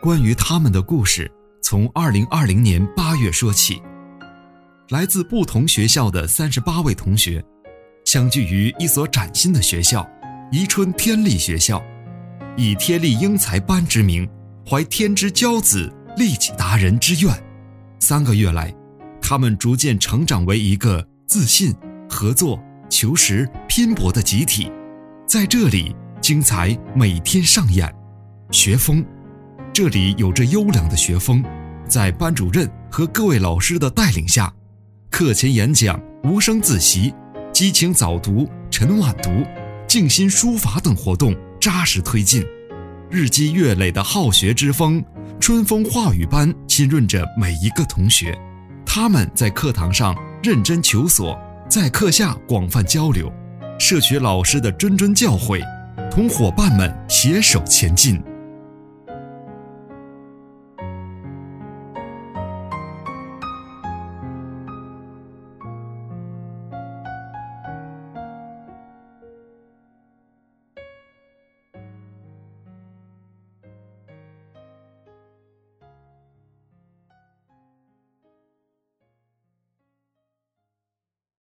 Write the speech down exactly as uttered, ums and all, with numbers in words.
关于他们的故事从二零二零年八月说起。来自不同学校的三十八位同学相聚于一所崭新的学校——宜春天立学校，以天立英才班之名，怀天之骄子，利己达人之愿。三个月来，他们逐渐成长为一个自信、合作、求实、拼搏的集体。在这里，精彩每天上演。学风，这里有着优良的学风，在班主任和各位老师的带领下，课前演讲、无声自习、激情早读、晨晚读、静心书法等活动扎实推进。日积月累的好学之风，春风化雨般浸润着每一个同学。他们在课堂上认真求索，在课下广泛交流，摄取老师的谆谆教诲，同伙伴们携手前进。